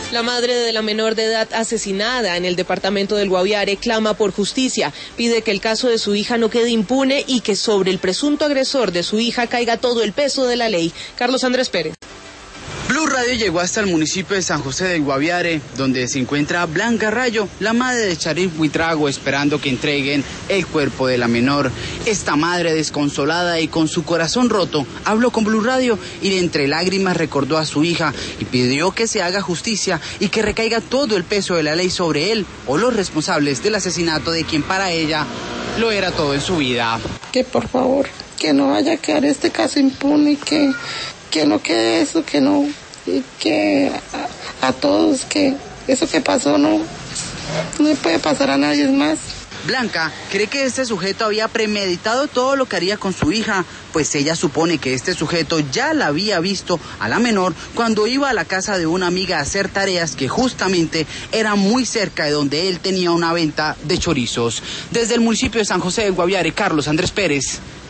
La madre de la menor de edad asesinada en el departamento del Guaviare clama por justicia, pide que el caso de su hija no quede impune y que sobre el presunto agresor de su hija caiga todo el peso de la ley. Carlos Andrés Pérez. Blue Radio llegó hasta el municipio de San José del Guaviare, donde se encuentra Blanca Rayo, la madre de Sharif Buitrago, esperando que entreguen el cuerpo de la menor. Esta madre desconsolada y con su corazón roto habló con Blue Radio y de entre lágrimas recordó a su hija y pidió que se haga justicia y que recaiga todo el peso de la ley sobre él o los responsables del asesinato de quien para ella lo era todo en su vida. Que por favor, que no vaya a quedar este caso impune, que no quede eso, que a todos, que eso que pasó no le puede pasar a nadie más. Blanca cree que este sujeto había premeditado todo lo que haría con su hija, pues ella supone que este sujeto ya la había visto a la menor cuando iba a la casa de una amiga a hacer tareas que justamente era muy cerca de donde él tenía una venta de chorizos. Desde el municipio de San José del Guaviare, Carlos Andrés Pérez,